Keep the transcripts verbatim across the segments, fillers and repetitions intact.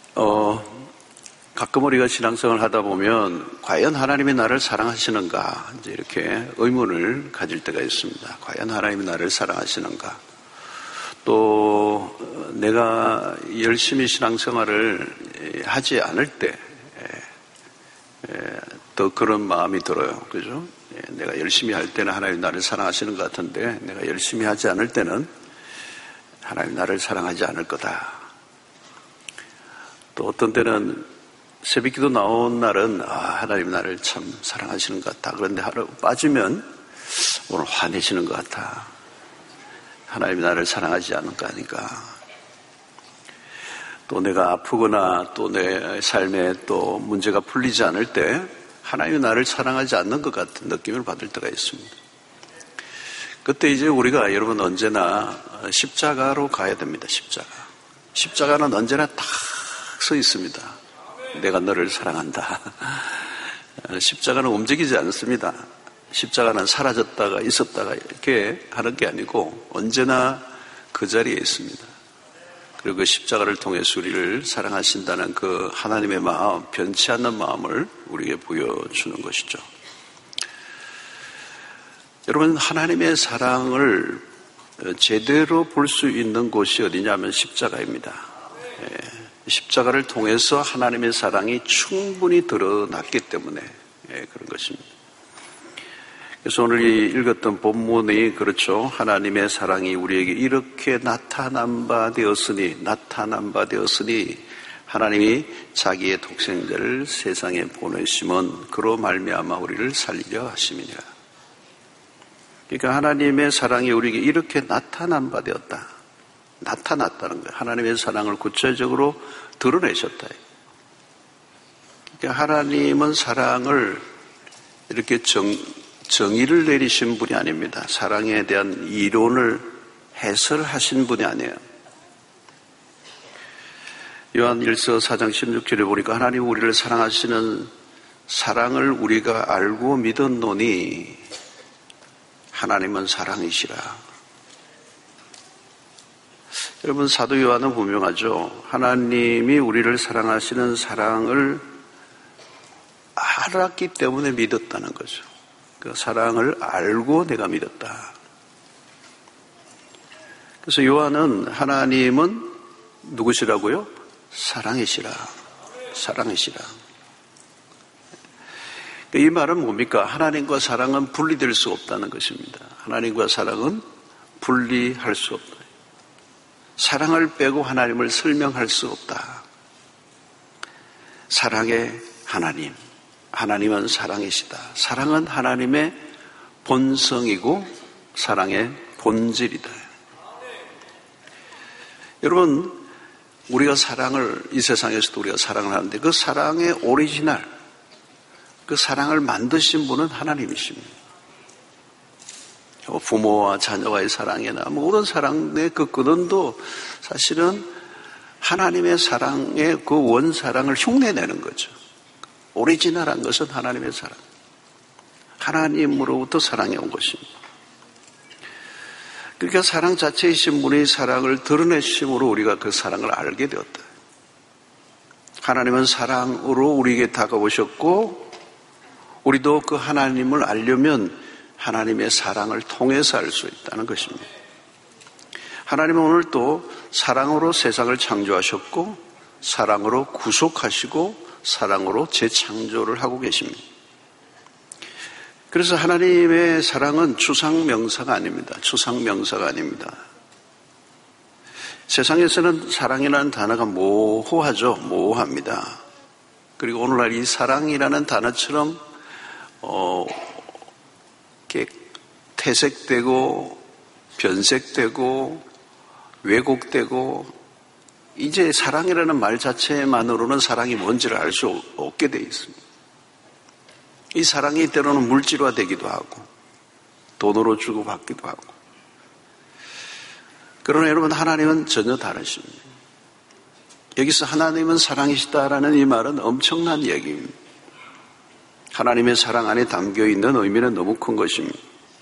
어, 가끔 우리가 신앙생활을 하다 보면 과연 하나님이 나를 사랑하시는가 이제 이렇게 의문을 가질 때가 있습니다. 과연 하나님이 나를 사랑하시는가? 또 내가 열심히 신앙생활을 하지 않을 때 더 그런 마음이 들어요. 그죠? 내가 열심히 할 때는 하나님 나를 사랑하시는 것 같은데 내가 열심히 하지 않을 때는 하나님 나를 사랑하지 않을 거다. 또 어떤 때는 새벽기도 나온 날은 아, 하나님 나를 참 사랑하시는 것 같다. 그런데 하루 빠지면 오늘 화내시는 것 같아. 하나님이 나를 사랑하지 않는 거 아닌가. 또 내가 아프거나 또 내 삶에 또 문제가 풀리지 않을 때 하나님이 나를 사랑하지 않는 것 같은 느낌을 받을 때가 있습니다. 그때 이제 우리가 여러분 언제나 십자가로 가야 됩니다. 십자가. 십자가는 언제나 딱 서 있습니다. 내가 너를 사랑한다. 십자가는 움직이지 않습니다. 십자가는 사라졌다가 있었다가 이렇게 하는 게 아니고 언제나 그 자리에 있습니다. 그리고 그 십자가를 통해서 우리를 사랑하신다는 그 하나님의 마음, 변치 않는 마음을 우리에게 보여주는 것이죠. 여러분, 하나님의 사랑을 제대로 볼 수 있는 곳이 어디냐면 십자가입니다. 십자가를 통해서 하나님의 사랑이 충분히 드러났기 때문에 그런 것입니다. 그래서 오늘 읽었던 본문이 그렇죠. 하나님의 사랑이 우리에게 이렇게 나타난 바 되었으니 나타난 바 되었으니 하나님이 자기의 독생자를 세상에 보내심은 그로 말미암아 우리를 살리려 하심이니라. 그러니까 하나님의 사랑이 우리에게 이렇게 나타난 바 되었다. 나타났다는 거예요. 하나님의 사랑을 구체적으로 드러내셨다. 그러니까 하나님은 사랑을 이렇게 정 정의를 내리신 분이 아닙니다. 사랑에 대한 이론을 해설하신 분이 아니에요. 요한 일서 사 장 십육 절에 보니까 하나님 우리를 사랑하시는 사랑을 우리가 알고 믿었노니 하나님은 사랑이시라. 여러분 사도 요한은 분명하죠. 하나님이 우리를 사랑하시는 사랑을 알았기 때문에 믿었다는 거죠. 그 사랑을 알고 내가 믿었다. 그래서 요한은 하나님은 누구시라고요? 사랑이시라. 사랑이시라. 이 말은 뭡니까? 하나님과 사랑은 분리될 수 없다는 것입니다. 하나님과 사랑은 분리할 수 없다. 사랑을 빼고 하나님을 설명할 수 없다. 사랑의 하나님. 하나님은 사랑이시다. 사랑은 하나님의 본성이고 사랑의 본질이다. 여러분, 우리가 사랑을, 이 세상에서도 우리가 사랑을 하는데 그 사랑의 오리지널, 그 사랑을 만드신 분은 하나님이십니다. 부모와 자녀와의 사랑이나 모든 사랑의 그 근원도 사실은 하나님의 사랑의 그 원사랑을 흉내내는 거죠. 오리지널한 것은 하나님의 사랑. 하나님으로부터 사랑이 온 것입니다. 그러니까 사랑 자체이신 분이 사랑을 드러내심으로 우리가 그 사랑을 알게 되었다. 하나님은 사랑으로 우리에게 다가오셨고 우리도 그 하나님을 알려면 하나님의 사랑을 통해서 알 수 있다는 것입니다. 하나님은 오늘 또 사랑으로 세상을 창조하셨고 사랑으로 구속하시고 사랑으로 재창조를 하고 계십니다. 그래서 하나님의 사랑은 추상명사가 아닙니다. 추상명사가 아닙니다. 세상에서는 사랑이라는 단어가 모호하죠. 모호합니다. 그리고 오늘날 이 사랑이라는 단어처럼 어, 이렇게 퇴색되고 변색되고 왜곡되고 이제 사랑이라는 말 자체만으로는 사랑이 뭔지를 알 수 없게 돼 있습니다. 이 사랑이 때로는 물질화되기도 하고 돈으로 주고받기도 하고 그러나 여러분 하나님은 전혀 다르십니다. 여기서 하나님은 사랑이시다라는 이 말은 엄청난 얘기입니다. 하나님의 사랑 안에 담겨있는 의미는 너무 큰 것입니다.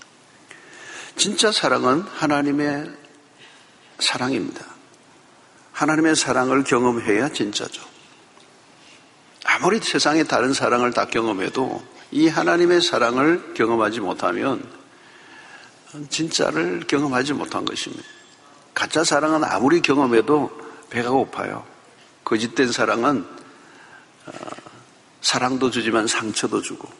진짜 사랑은 하나님의 사랑입니다. 하나님의 사랑을 경험해야 진짜죠. 아무리 세상의 다른 사랑을 다 경험해도 이 하나님의 사랑을 경험하지 못하면 진짜를 경험하지 못한 것입니다. 가짜 사랑은 아무리 경험해도 배가 고파요. 거짓된 사랑은 사랑도 주지만 상처도 주고.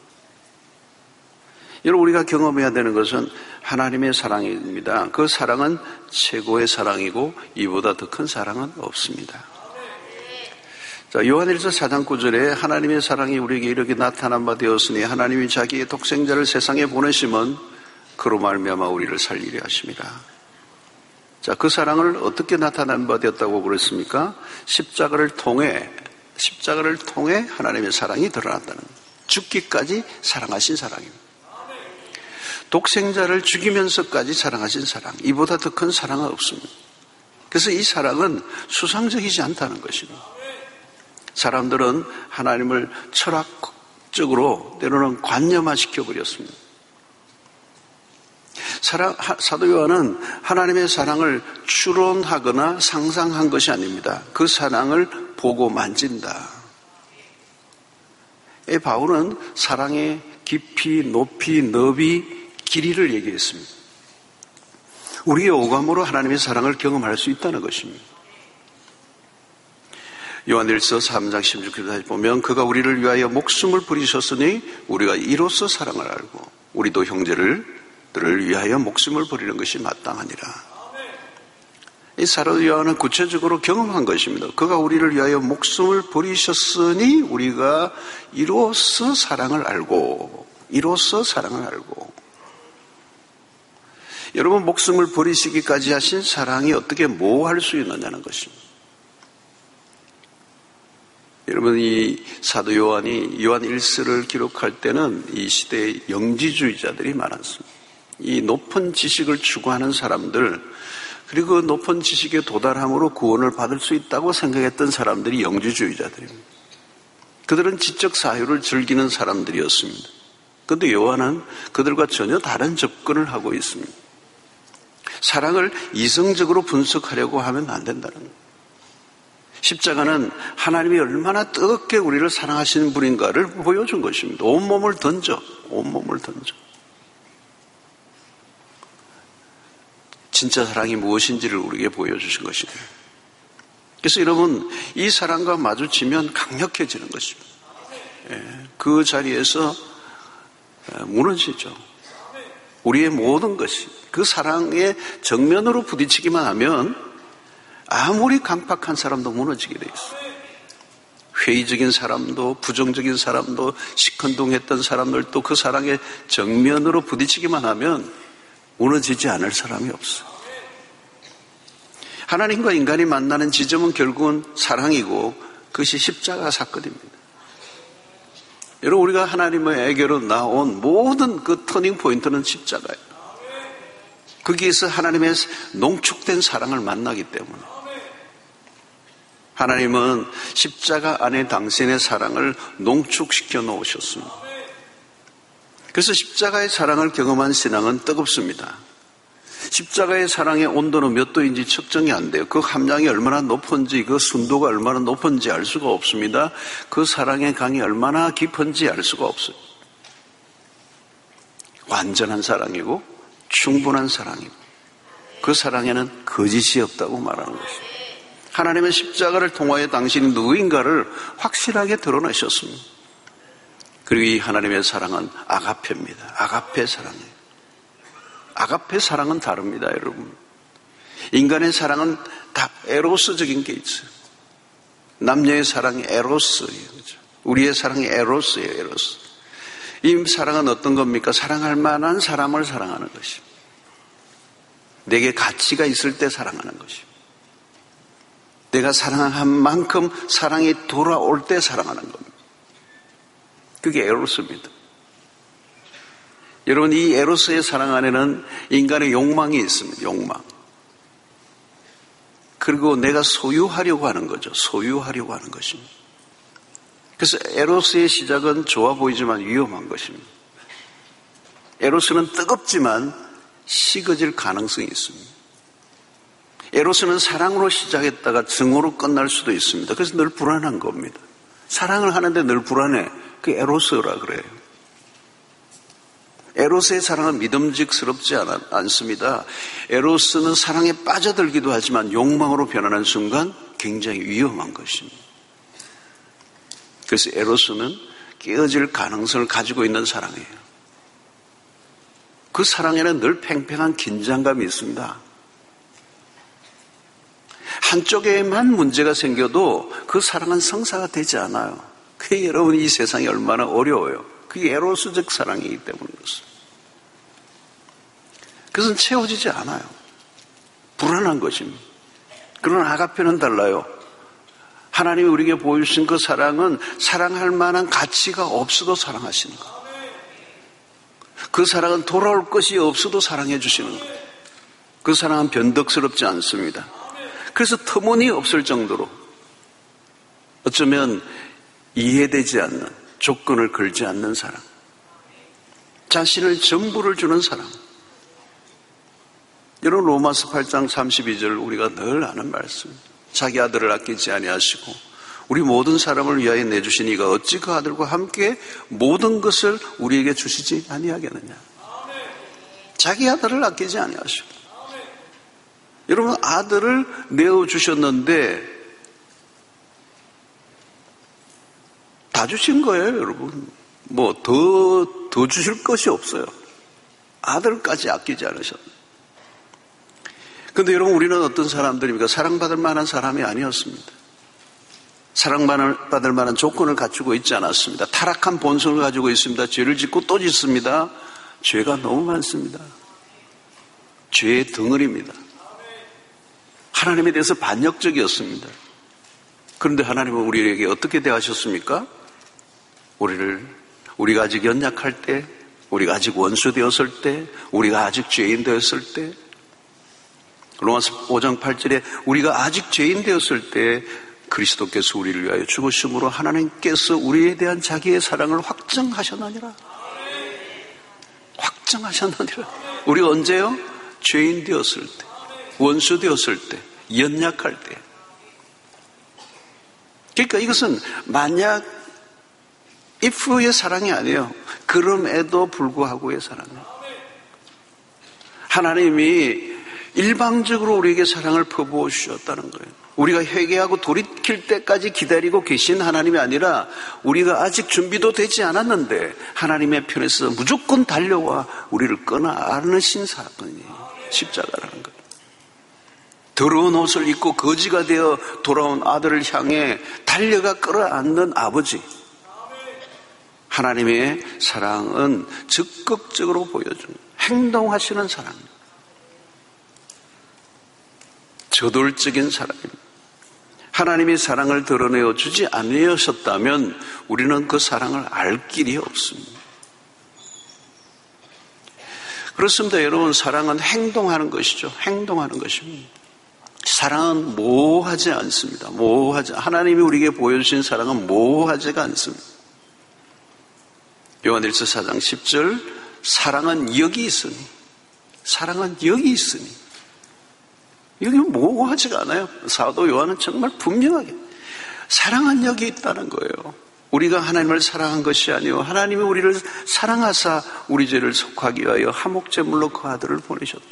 여러분, 우리가 경험해야 되는 것은 하나님의 사랑입니다. 그 사랑은 최고의 사랑이고 이보다 더 큰 사랑은 없습니다. 자, 요한일서 사 장 구 절에 하나님의 사랑이 우리에게 이렇게 나타난 바 되었으니 하나님이 자기의 독생자를 세상에 보내심은 그로 말미암아 우리를 살리려 하심이라. 자, 그 사랑을 어떻게 나타난 바 되었다고 그랬습니까? 십자가를 통해 십자가를 통해 하나님의 사랑이 드러났다는 거예요. 죽기까지 사랑하신 사랑입니다. 독생자를 죽이면서까지 사랑하신 사랑, 이보다 더 큰 사랑은 없습니다. 그래서 이 사랑은 수상적이지 않다는 것입니다. 사람들은 하나님을 철학적으로 때로는 관념화시켜 버렸습니다. 사랑, 사도 요한은 하나님의 사랑을 추론하거나 상상한 것이 아닙니다. 그 사랑을 보고 만진다. 바울은 사랑의 깊이, 높이, 너비, 길이를 얘기했습니다. 우리의 오감으로 하나님의 사랑을 경험할 수 있다는 것입니다. 요한일서 삼 장 십육 절에 다시 보면 그가 우리를 위하여 목숨을 버리셨으니 우리가 이로써 사랑을 알고 우리도 형제를 들을 위하여 목숨을 버리는 것이 마땅하니라. 이 사도 요한은 구체적으로 경험한 것입니다. 그가 우리를 위하여 목숨을 버리셨으니 우리가 이로써 사랑을 알고 이로써 사랑을 알고. 여러분, 목숨을 버리시기까지 하신 사랑이 어떻게 모호할 수 있느냐는 것입니다. 여러분, 이 사도 요한이 요한 일서를 기록할 때는 이 시대의 영지주의자들이 많았습니다. 이 높은 지식을 추구하는 사람들, 그리고 높은 지식에 도달함으로 구원을 받을 수 있다고 생각했던 사람들이 영지주의자들입니다. 그들은 지적 사유를 즐기는 사람들이었습니다. 그런데 요한은 그들과 전혀 다른 접근을 하고 있습니다. 사랑을 이성적으로 분석하려고 하면 안 된다는 거예요. 십자가는 하나님이 얼마나 뜨겁게 우리를 사랑하시는 분인가를 보여준 것입니다. 온몸을 던져, 온몸을 던져. 진짜 사랑이 무엇인지를 우리에게 보여주신 것입니다. 그래서 여러분, 이 사랑과 마주치면 강력해지는 것입니다. 그 자리에서 무너지죠. 우리의 모든 것이 그 사랑의 정면으로 부딪히기만 하면 아무리 강팍한 사람도 무너지게 돼 있어요. 회의적인 사람도 부정적인 사람도 시큰둥했던 사람들도 그 사랑의 정면으로 부딪히기만 하면 무너지지 않을 사람이 없어요. 하나님과 인간이 만나는 지점은 결국은 사랑이고 그것이 십자가 사건입니다. 여러분, 우리가 하나님에게로 나온 모든 그 터닝 포인트는 십자가예요. 거기에서 하나님의 농축된 사랑을 만나기 때문에 하나님은 십자가 안에 당신의 사랑을 농축시켜 놓으셨습니다. 그래서 십자가의 사랑을 경험한 신앙은 뜨겁습니다. 십자가의 사랑의 온도는 몇 도인지 측정이 안 돼요. 그 함량이 얼마나 높은지, 그 순도가 얼마나 높은지 알 수가 없습니다. 그 사랑의 강이 얼마나 깊은지 알 수가 없어요. 완전한 사랑이고 충분한 사랑이고 그 사랑에는 거짓이 없다고 말하는 것입니다. 하나님의 십자가를 통하여 당신이 누구인가를 확실하게 드러내셨습니다. 그리고 이 하나님의 사랑은 아가페입니다. 아가페 사랑이에요. 아가페 사랑은 다릅니다, 여러분. 인간의 사랑은 다 에로스적인 게 있어요. 남녀의 사랑이 에로스예요. 그렇죠? 우리의 사랑이 에로스예요, 에로스. 이 사랑은 어떤 겁니까? 사랑할 만한 사람을 사랑하는 것입니다. 내게 가치가 있을 때 사랑하는 것입니다. 내가 사랑한 만큼 사랑이 돌아올 때 사랑하는 겁니다. 그게 에로스입니다. 여러분, 이 에로스의 사랑 안에는 인간의 욕망이 있습니다. 욕망. 그리고 내가 소유하려고 하는 거죠. 소유하려고 하는 것입니다. 그래서 에로스의 시작은 좋아 보이지만 위험한 것입니다. 에로스는 뜨겁지만 식어질 가능성이 있습니다. 에로스는 사랑으로 시작했다가 증오로 끝날 수도 있습니다. 그래서 늘 불안한 겁니다. 사랑을 하는데 늘 불안해. 그 에로스라 그래요. 에로스의 사랑은 믿음직스럽지 않, 않습니다. 에로스는 사랑에 빠져들기도 하지만 욕망으로 변하는 순간 굉장히 위험한 것입니다. 그래서 에로스는 깨어질 가능성을 가지고 있는 사랑이에요. 그 사랑에는 늘 팽팽한 긴장감이 있습니다. 한쪽에만 문제가 생겨도 그 사랑은 성사가 되지 않아요. 그게 여러분 이 세상이 얼마나 어려워요. 그게 에로스적 사랑이기 때문인 것입니다. 그것은 채워지지 않아요. 불안한 것입니다. 그러나 아가페는 달라요. 하나님이 우리에게 보여주신 그 사랑은 사랑할 만한 가치가 없어도 사랑하시는 것. 그 사랑은 돌아올 것이 없어도 사랑해 주시는 것. 그 사랑은 변덕스럽지 않습니다. 그래서 터무니없을 정도로 어쩌면 이해되지 않는, 조건을 걸지 않는 사랑, 자신을 전부를 주는 사랑. 여러분 로마서 팔 장 삼십이 절 우리가 늘 아는 말씀. 자기 아들을 아끼지 아니하시고 우리 모든 사람을 위하여 내주신 이가 어찌 그 아들과 함께 모든 것을 우리에게 주시지 아니하겠느냐. 자기 아들을 아끼지 아니하시고. 여러분 아들을 내어주셨는데 다 주신 거예요, 여러분. 뭐 더, 더 주실 것이 없어요. 아들까지 아끼지 않으셨어요. 그런데 여러분 우리는 어떤 사람들입니까? 사랑받을 만한 사람이 아니었습니다. 사랑받을 만한 조건을 갖추고 있지 않았습니다. 타락한 본성을 가지고 있습니다. 죄를 짓고 또 짓습니다. 죄가 너무 많습니다. 죄의 덩어리입니다. 하나님에 대해서 반역적이었습니다. 그런데 하나님은 우리에게 어떻게 대하셨습니까? 우리를, 우리가 아직 연약할 때, 우리가 아직 원수 되었을 때, 우리가 아직 죄인 되었을 때, 로마서 오 장 팔 절에 우리가 아직 죄인 되었을 때 그리스도께서 우리를 위하여 죽으심으로 하나님께서 우리에 대한 자기의 사랑을 확정하셨느니라. 확정하셨느니라. 우리가 언제요? 죄인 되었을 때, 원수 되었을 때, 연약할 때. 그러니까 이것은 만약 if의 사랑이 아니에요. 그럼에도 불구하고의 사랑이에요. 하나님이 일방적으로 우리에게 사랑을 퍼부어 주셨다는 거예요. 우리가 회개하고 돌이킬 때까지 기다리고 계신 하나님이 아니라 우리가 아직 준비도 되지 않았는데 하나님의 편에서 무조건 달려와 우리를 끊어 안으신 사건이에요. 십자가라는 거예요. 더러운 옷을 입고 거지가 되어 돌아온 아들을 향해 달려가 끌어안는 아버지. 하나님의 사랑은 적극적으로 보여주는 행동하시는 사랑입니다. 저돌적인 사랑입니다. 하나님이 사랑을 드러내어 주지 않으셨다면 우리는 그 사랑을 알 길이 없습니다. 그렇습니다. 여러분, 사랑은 행동하는 것이죠. 행동하는 것입니다. 사랑은 모호하지 않습니다. 모호하지, 하나님이 우리에게 보여주신 사랑은 모호하지가 않습니다. 요한일서 사 장 십 절, 사랑은 여기 있으니, 사랑은 여기 있으니. 여기 모호하지가 않아요. 사도 요한은 정말 분명하게 사랑은 여기 있다는 거예요. 우리가 하나님을 사랑한 것이 아니요 하나님이 우리를 사랑하사 우리 죄를 속하기 위하여 화목제물로 그 아들을 보내셨다.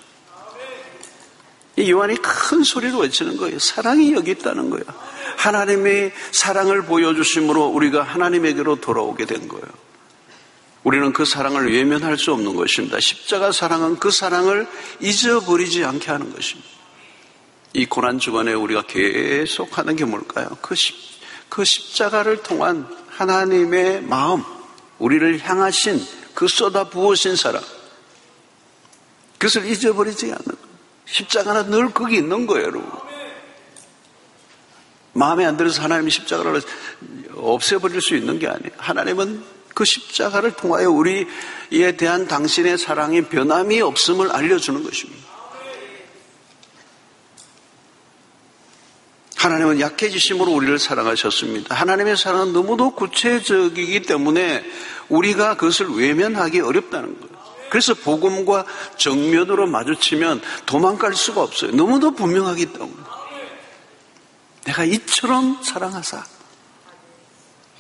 이 요한이 큰 소리로 외치는 거예요. 사랑이 여기 있다는 거예요. 하나님의 사랑을 보여주심으로 우리가 하나님에게로 돌아오게 된 거예요. 우리는 그 사랑을 외면할 수 없는 것입니다. 십자가 사랑은 그 사랑을 잊어버리지 않게 하는 것입니다. 이 고난 주간에 우리가 계속 하는 게 뭘까요? 그, 십, 그 십자가를 통한 하나님의 마음, 우리를 향하신 그 쏟아 부으신 사랑, 그것을 잊어버리지 않는 거예요. 십자가는 늘 거기 있는 거예요, 여러분. 마음에 안 들어서 하나님이 십자가를 없애버릴 수 있는 게 아니에요. 하나님은 그 십자가를 통하여 우리에 대한 당신의 사랑이 변함이 없음을 알려주는 것입니다. 하나님은 약해지심으로 우리를 사랑하셨습니다. 하나님의 사랑은 너무도 구체적이기 때문에 우리가 그것을 외면하기 어렵다는 거예요. 그래서 복음과 정면으로 마주치면 도망갈 수가 없어요. 너무도 분명하기 때문에. 내가 이처럼 사랑하사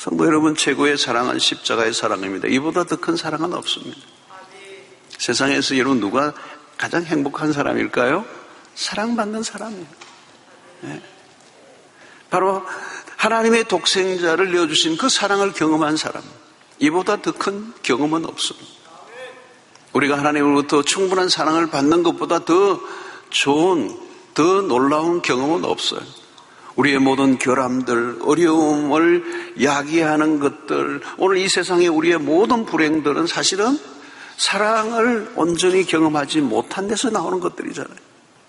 성도 여러분, 최고의 사랑은 십자가의 사랑입니다. 이보다 더 큰 사랑은 없습니다. 세상에서 여러분 누가 가장 행복한 사람일까요? 사랑받는 사람이에요. 네. 바로 하나님의 독생자를 내어주신 그 사랑을 경험한 사람, 이보다 더 큰 경험은 없습니다. 우리가 하나님으로부터 충분한 사랑을 받는 것보다 더 좋은, 더 놀라운 경험은 없어요. 우리의 모든 결함들, 어려움을 야기하는 것들, 오늘 이 세상에 우리의 모든 불행들은 사실은 사랑을 온전히 경험하지 못한 데서 나오는 것들이잖아요.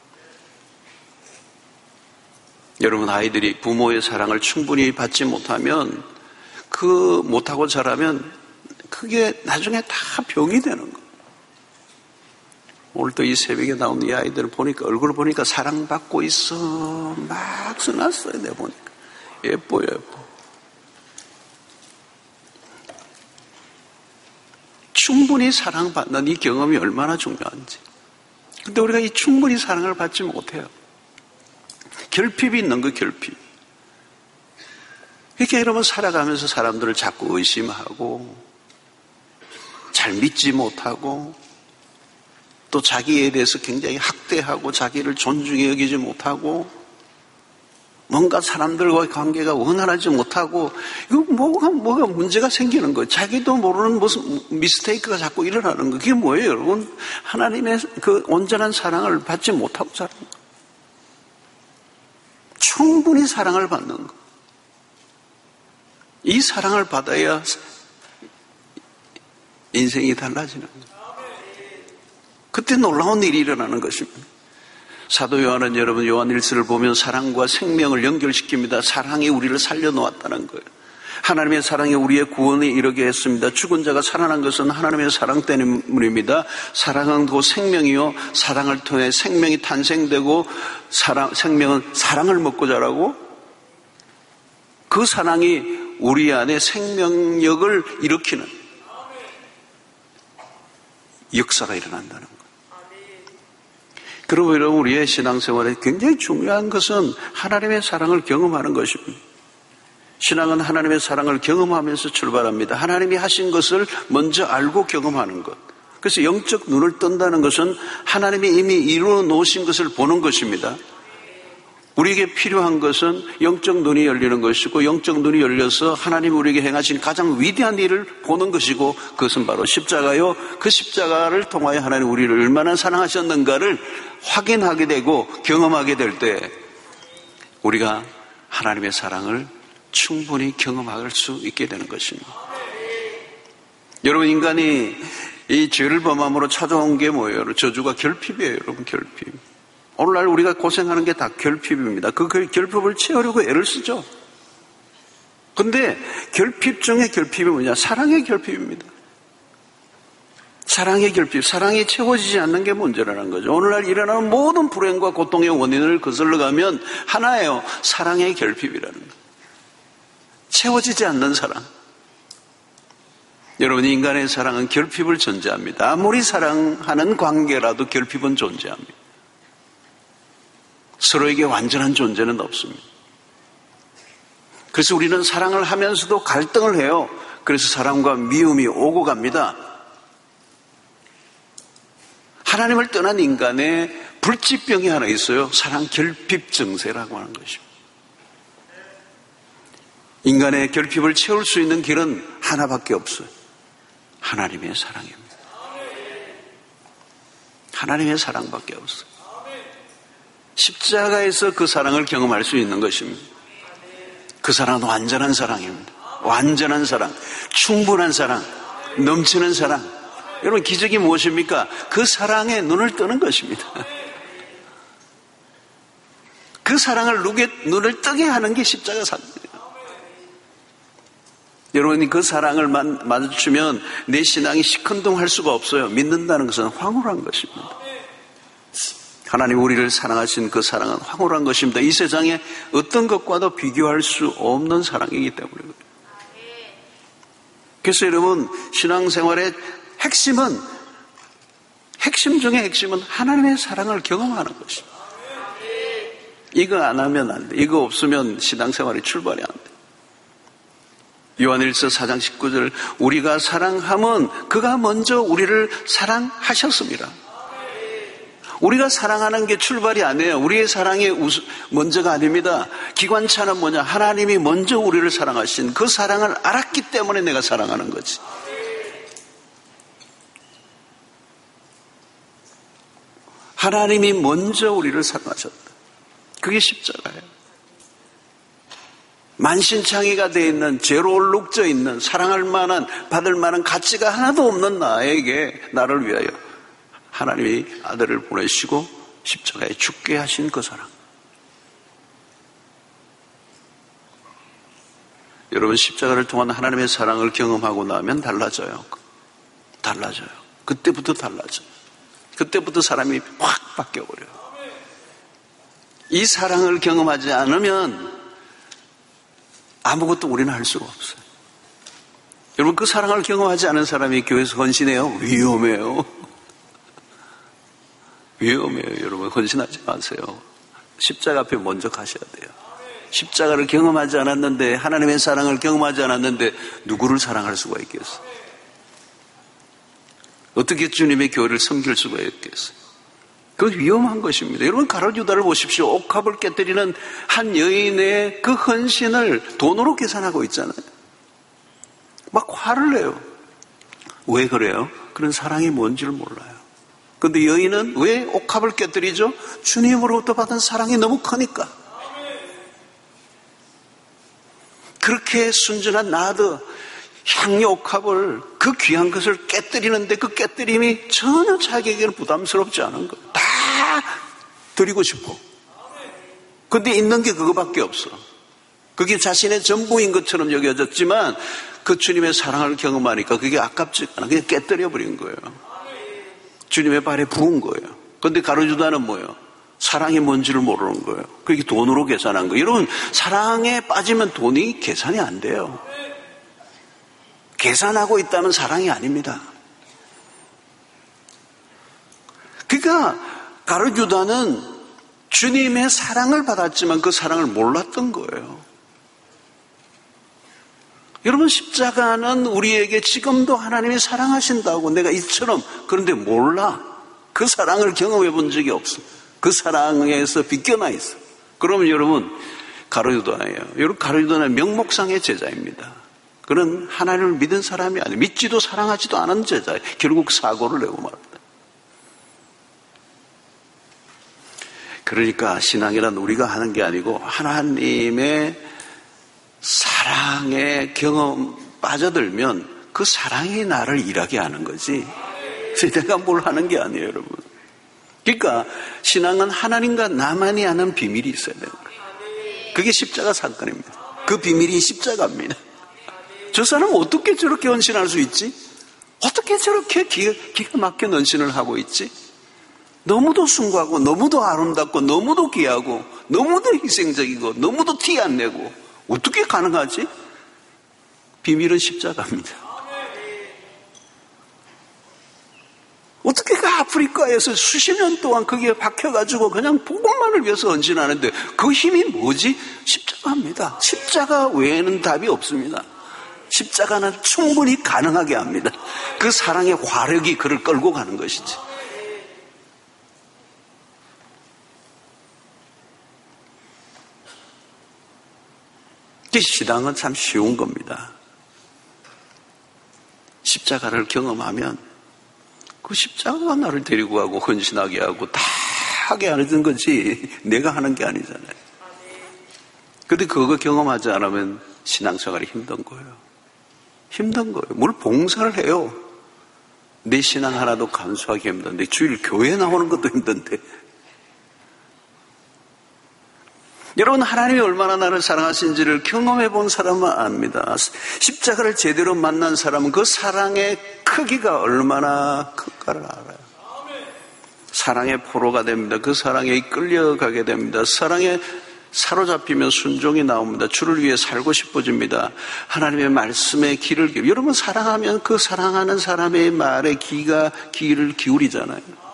여러분, 아이들이 부모의 사랑을 충분히 받지 못하면, 그 못하고 자라면 그게 나중에 다 병이 되는 거예요. 오늘 또 이 새벽에 나온 이 아이들을 보니까, 얼굴을 보니까 사랑받고 있어. 막 써놨어요, 내가 보니까. 예뻐요, 예뻐. 충분히 사랑받는 이 경험이 얼마나 중요한지. 근데 우리가 이 충분히 사랑을 받지 못해요. 결핍이 있는 거, 결핍. 이렇게 이러면 살아가면서 사람들을 자꾸 의심하고, 잘 믿지 못하고, 또 자기에 대해서 굉장히 학대하고 자기를 존중히 여기지 못하고 뭔가 사람들과의 관계가 원활하지 못하고 이거 뭐가 뭐가 문제가 생기는 거예요. 자기도 모르는 무슨 미스테이크가 자꾸 일어나는 거예요. 그게 뭐예요, 여러분? 하나님의 그 온전한 사랑을 받지 못하고 사는 거예요. 충분히 사랑을 받는 거. 이 사랑을 받아야 인생이 달라지는 거예요. 그때 놀라운 일이 일어나는 것입니다. 사도 요한은 여러분 요한일서를 보면 사랑과 생명을 연결시킵니다. 사랑이 우리를 살려놓았다는 거예요. 하나님의 사랑이 우리의 구원에 이르게 했습니다. 죽은 자가 살아난 것은 하나님의 사랑 때문입니다. 사랑은 곧 생명이요, 사랑을 통해 생명이 탄생되고, 사랑, 생명은 사랑을 먹고 자라고, 그 사랑이 우리 안에 생명력을 일으키는 역사가 일어난다는 거예요. 그러므로 여러분, 우리의 신앙생활에 굉장히 중요한 것은 하나님의 사랑을 경험하는 것입니다. 신앙은 하나님의 사랑을 경험하면서 출발합니다. 하나님이 하신 것을 먼저 알고 경험하는 것. 그래서 영적 눈을 뜬다는 것은 하나님이 이미 이루어 놓으신 것을 보는 것입니다. 우리에게 필요한 것은 영적 눈이 열리는 것이고, 영적 눈이 열려서 하나님이 우리에게 행하신 가장 위대한 일을 보는 것이고, 그것은 바로 십자가요. 그 십자가를 통하여 하나님 우리를 얼마나 사랑하셨는가를 확인하게 되고 경험하게 될 때 우리가 하나님의 사랑을 충분히 경험할 수 있게 되는 것입니다. 여러분, 인간이 이 죄를 범함으로 찾아온 게 뭐예요? 저주가 결핍이에요, 여러분. 결핍. 오늘날 우리가 고생하는 게 다 결핍입니다. 그 결핍을 채우려고 애를 쓰죠. 근데 결핍 중에 결핍이 뭐냐? 사랑의 결핍입니다. 사랑의 결핍, 사랑이 채워지지 않는 게 문제라는 거죠. 오늘날 일어나는 모든 불행과 고통의 원인을 거슬러 가면 하나예요. 사랑의 결핍이라는 거예요. 채워지지 않는 사랑. 여러분, 인간의 사랑은 결핍을 존재합니다. 아무리 사랑하는 관계라도 결핍은 존재합니다. 서로에게 완전한 존재는 없습니다. 그래서 우리는 사랑을 하면서도 갈등을 해요. 그래서 사랑과 미움이 오고 갑니다. 하나님을 떠난 인간의 불치병이 하나 있어요. 사랑 결핍 증세라고 하는 것입니다. 인간의 결핍을 채울 수 있는 길은 하나밖에 없어요. 하나님의 사랑입니다. 하나님의 사랑밖에 없어요. 십자가에서 그 사랑을 경험할 수 있는 것입니다. 그 사랑은 완전한 사랑입니다. 완전한 사랑, 충분한 사랑, 넘치는 사랑. 여러분, 기적이 무엇입니까? 그 사랑에 눈을 뜨는 것입니다. 그 사랑을 눈을 뜨게 하는 게 십자가 사건이에요. 여러분이 그 사랑을 마주치면 내 신앙이 시큰둥할 수가 없어요. 믿는다는 것은 황홀한 것입니다. 하나님 우리를 사랑하신 그 사랑은 황홀한 것입니다. 이 세상에 어떤 것과도 비교할 수 없는 사랑이기 때문에. 그래서 여러분, 신앙생활의 핵심은, 핵심 중에 핵심은 하나님의 사랑을 경험하는 것입니다. 이거 안 하면 안 돼. 이거 없으면 신앙생활이 출발이 안 돼. 요한일서 사 장 십구 절 우리가 사랑하면 그가 먼저 우리를 사랑하셨습니다. 우리가 사랑하는 게 출발이 아니에요. 우리의 사랑이 먼저가 아닙니다. 기관차는 뭐냐? 하나님이 먼저 우리를 사랑하신 그 사랑을 알았기 때문에 내가 사랑하는 거지. 하나님이 먼저 우리를 사랑하셨다. 그게 십자가예요. 만신창이가 되어 있는, 죄로 얼룩져 있는, 사랑할 만한, 받을 만한 가치가 하나도 없는 나에게, 나를 위하여 하나님이 아들을 보내시고 십자가에 죽게 하신 그 사랑. 여러분, 십자가를 통한 하나님의 사랑을 경험하고 나면 달라져요. 달라져요. 그때부터 달라져요. 그때부터 사람이 확 바뀌어버려요. 이 사랑을 경험하지 않으면 아무것도 우리는 할 수가 없어요. 여러분, 그 사랑을 경험하지 않은 사람이 교회에서 헌신해요? 위험해요. 위험해요. 여러분, 헌신하지 마세요. 십자가 앞에 먼저 가셔야 돼요. 십자가를 경험하지 않았는데, 하나님의 사랑을 경험하지 않았는데 누구를 사랑할 수가 있겠어요? 어떻게 주님의 교회를 섬길 수가 있겠어요? 그건 위험한 것입니다. 여러분, 가룟유다를 보십시오. 옥합을 깨뜨리는 한 여인의 그 헌신을 돈으로 계산하고 있잖아요. 막 화를 내요. 왜 그래요? 그런 사랑이 뭔지를 몰라요. 그런데 여인은 왜 옥합을 깨뜨리죠? 주님으로부터 받은 사랑이 너무 크니까. 그렇게 순전한 나드 향유 옥합을, 그 귀한 것을 깨뜨리는데 그 깨뜨림이 전혀 자기에게는 부담스럽지 않은 거예요. 다 드리고 싶어. 근데 있는 게 그거밖에 없어. 그게 자신의 전부인 것처럼 여겨졌지만 그 주님의 사랑을 경험하니까 그게 아깝지 않아. 그냥 깨뜨려버린 거예요. 주님의 발에 부은 거예요. 그런데 가룟유다는 뭐예요? 사랑이 뭔지를 모르는 거예요. 그게 돈으로 계산한 거예요. 여러분, 사랑에 빠지면 돈이 계산이 안 돼요. 계산하고 있다면 사랑이 아닙니다. 그러니까 가룟유다는 주님의 사랑을 받았지만 그 사랑을 몰랐던 거예요. 여러분, 십자가는 우리에게 지금도 하나님이 사랑하신다고 내가 이처럼, 그런데 몰라. 그 사랑을 경험해 본 적이 없어. 그 사랑에서 비껴나 있어. 그러면 여러분, 가룟유다예요. 여러분, 가룟유다는 명목상의 제자입니다. 그는 하나님을 믿은 사람이 아니에요. 믿지도 사랑하지도 않은 제자예요. 결국 사고를 내고 말합니다. 그러니까 신앙이란 우리가 하는 게 아니고 하나님의 사랑의 경험 빠져들면 그 사랑이 나를 일하게 하는 거지. 내가 뭘 하는 게 아니에요, 여러분. 그러니까 신앙은 하나님과 나만이 아는 비밀이 있어야 돼요. 그게 십자가 사건입니다. 그 비밀이 십자가입니다. 저 사람은 어떻게 저렇게 헌신할 수 있지? 어떻게 저렇게 기가, 기가 막힌 헌신을 하고 있지? 너무도 숭고하고 너무도 아름답고 너무도 귀하고 너무도 희생적이고 너무도 티 안 내고 어떻게 가능하지? 비밀은 십자가입니다. 어떻게 그 아프리카에서 수십 년 동안 거기에 박혀가지고 그냥 복음만을 위해서 헌신하는데 그 힘이 뭐지? 십자가입니다. 십자가 외에는 답이 없습니다. 십자가는 충분히 가능하게 합니다. 그 사랑의 화력이 그를 끌고 가는 것이지. 신앙은 참 쉬운 겁니다. 십자가를 경험하면 그 십자가가 나를 데리고 가고 헌신하게 하고 다 하게 하는 거지 내가 하는 게 아니잖아요. 그런데 그거 경험하지 않으면 신앙생활이 힘든 거예요. 힘든 거예요. 뭘 봉사를 해요. 내 신앙 하나도 감수하기 힘든데 주일 교회 나오는 것도 힘든데. 여러분, 하나님이 얼마나 나를 사랑하신지를 경험해 본 사람은 압니다. 십자가를 제대로 만난 사람은 그 사랑의 크기가 얼마나 큰가를 알아요. 사랑의 포로가 됩니다. 그 사랑에 끌려가게 됩니다. 사랑에 사로잡히면 순종이 나옵니다. 주를 위해 살고 싶어집니다. 하나님의 말씀에 귀를 기울여. 여러분, 사랑하면 그 사랑하는 사람의 말에 귀가 귀를 기울이잖아요.